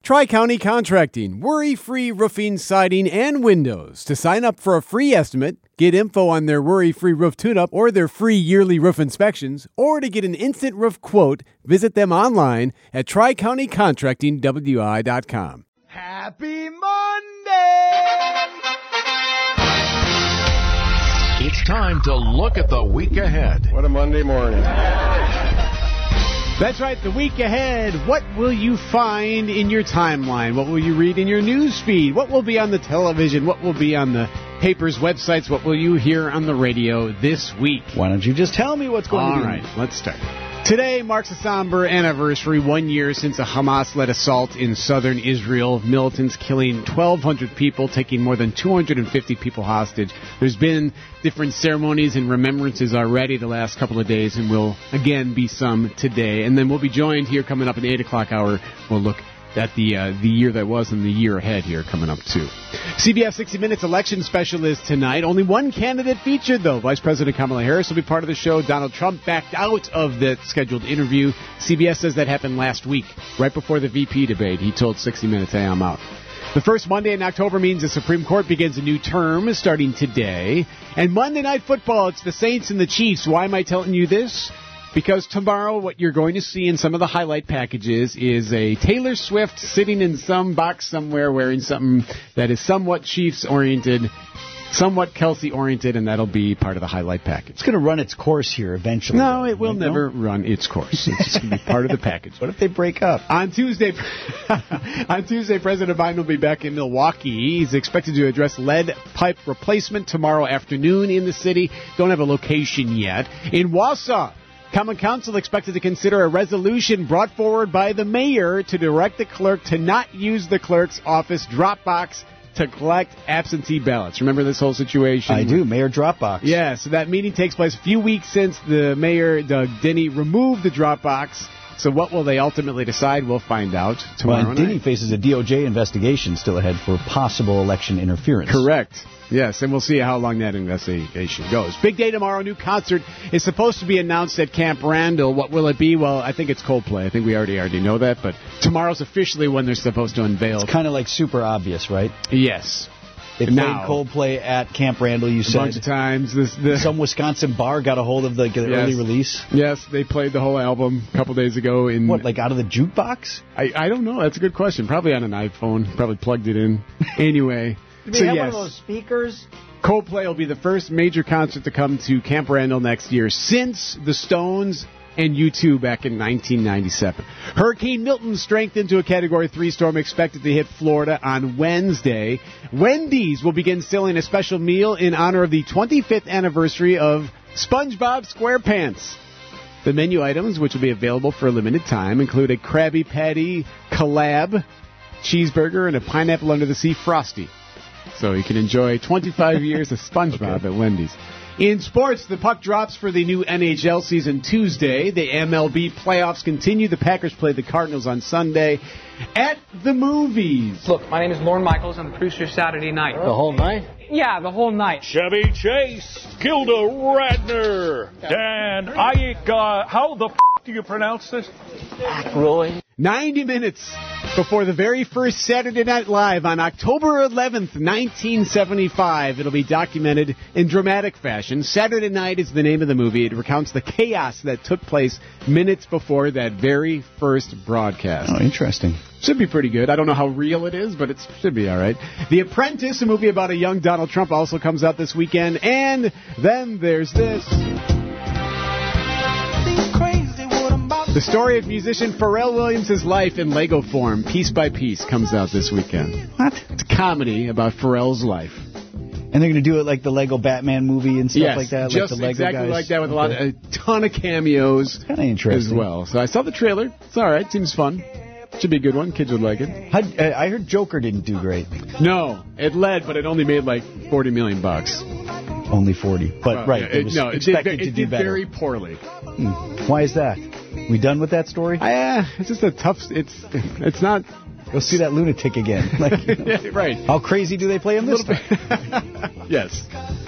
Tri-County Contracting, worry-free roofing, siding, and windows. To sign up for a free estimate, get info on their worry-free roof tune-up or their free yearly roof inspections, or to get an instant roof quote, visit them online at TriCountyContractingWI.com. Happy Monday! It's time to look at the week ahead. What a Monday morning. That's right, the week ahead. What will you find in your timeline? What will you read in your news feed? What will be on the television? What will be on the papers, websites? What will you hear on the radio this week? Why don't you just tell me what's going on? All right, let's start. Today marks a somber anniversary, 1 year since a Hamas-led assault in southern Israel. Militants killing 1,200 people, taking more than 250 people hostage. There's been different ceremonies and remembrances already the last couple of days, and will again be some today. And then we'll be joined here coming up in the 8 o'clock hour. We'll look at the year that was and the year ahead here coming up, too. CBS 60 Minutes election special is tonight. Only one candidate featured, though. Vice President Kamala Harris will be part of the show. Donald Trump backed out of the scheduled interview. CBS says that happened last week, right before the VP debate. He told 60 Minutes, hey, I'm out. The first Monday in October means the Supreme Court begins a new term starting today. And Monday Night Football, it's the Saints and the Chiefs. Why am I telling you this? Because tomorrow what you're going to see in some of the highlight packages is a Taylor Swift sitting in some box somewhere wearing something that is somewhat Chiefs-oriented, somewhat Kelsey-oriented, and that'll be part of the highlight package. It's going to run its course here eventually. No, it will never run its course. It's going to be part of the package. What if they break up? On Tuesday, President Biden will be back in Milwaukee. He's expected to address lead pipe replacement tomorrow afternoon in the city. Don't have a location yet. In Wausau, Common Council expected to consider a resolution brought forward by the mayor to direct the clerk to not use the clerk's office drop box to collect absentee ballots. Remember this whole situation? I do, Mayor Dropbox. Yeah, so that meeting takes place a few weeks since the mayor, Doug Denny, removed the drop box. So what will they ultimately decide? We'll find out tomorrow night. Denny faces a DOJ investigation still ahead for possible election interference. Correct. Yes, and we'll see how long that investigation goes. Big day tomorrow. New concert is supposed to be announced at Camp Randall. What will it be? Well, I think it's Coldplay. I think we already know that, but tomorrow's officially when they're supposed to unveil. It's kind of like super obvious, right? Yes. They played Coldplay at Camp Randall, you said. A bunch of times. Some Wisconsin bar got a hold of the early release? Yes, they played the whole album a couple days ago. What, like out of the jukebox? I don't know. That's a good question. Probably on an iPhone. Probably plugged it in. Anyway. Do they have one of those speakers? Coldplay will be the first major concert to come to Camp Randall next year since the Stones and U2 back in 1997. Hurricane Milton strengthened to a Category 3 storm expected to hit Florida on Wednesday. Wendy's will begin selling a special meal in honor of the 25th anniversary of SpongeBob SquarePants. The menu items, which will be available for a limited time, include a Krabby Patty collab, cheeseburger, and a Pineapple Under the Sea Frosty. So you can enjoy 25 years of SpongeBob at Wendy's. In sports, the puck drops for the new NHL season Tuesday. The MLB playoffs continue. The Packers play the Cardinals on Sunday. At the movies. Look, my name is Lorne Michaels. I'm the producer of Saturday Night. The whole night? Yeah, the whole night. Chevy Chase, Gilda Radner, Dan Iyke. How the do you pronounce this? Aykroyd. 90 minutes before the very first Saturday Night Live on October 11th, 1975. It'll be documented in dramatic fashion. Saturday Night is the name of the movie. It recounts the chaos that took place minutes before that very first broadcast. Oh, interesting. Should be pretty good. I don't know how real it is, but it should be all right. The Apprentice, a movie about a young Donald Trump, also comes out this weekend. And then there's this. The story of musician Pharrell Williams' life in Lego form, piece by piece, comes out this weekend. What? It's a comedy about Pharrell's life. And they're going to do it like the Lego Batman movie and stuff like that? Just like the Lego exactly guys? like that with a ton of cameos kind of interesting as well. So I saw the trailer. It's all right. Seems fun. Should be a good one. Kids would like it. I heard Joker didn't do great. No. It led, but it only made like $40 million. Only 40. But, right. Yeah, it did did better. very poorly. Why is that? We done with that story? It's just a tough... It's not... Go see that lunatic again. Right. How crazy do they play him this time? Yes.